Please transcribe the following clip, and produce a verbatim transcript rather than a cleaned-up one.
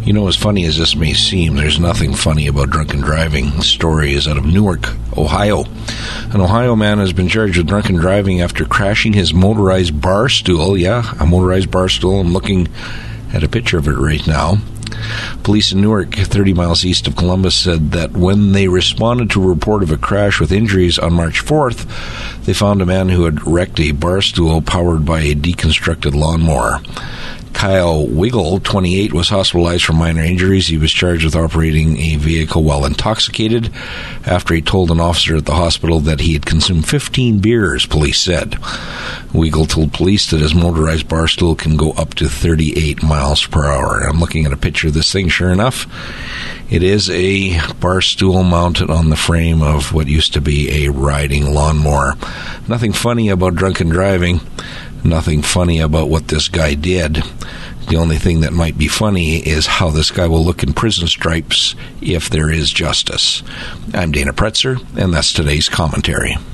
You know, as funny as this may seem, there's nothing funny about drunken driving. The story is out of Newark, Ohio. An Ohio man has been charged with drunken driving after crashing his motorized bar stool. Yeah, a motorized bar stool. I'm looking at a picture of it right now. Police in Newark, thirty miles east of Columbus, said that when they responded to a report of a crash with injuries on March fourth, they found a man who had wrecked a bar stool powered by a deconstructed lawnmower. Kyle Wiggle, twenty-eight, was hospitalized for minor injuries. He was charged with operating a vehicle while intoxicated after he told an officer at the hospital that he had consumed fifteen beers, police said. Wiggle told police that his motorized bar stool can go up to thirty-eight miles per hour. I'm looking at a picture of this thing. Sure enough, it is a bar stool mounted on the frame of what used to be a riding lawnmower. Nothing funny about drunken driving. Nothing funny about what this guy did. The only thing that might be funny is how this guy will look in prison stripes if there is justice. I'm Dana Pretzer, and that's today's commentary.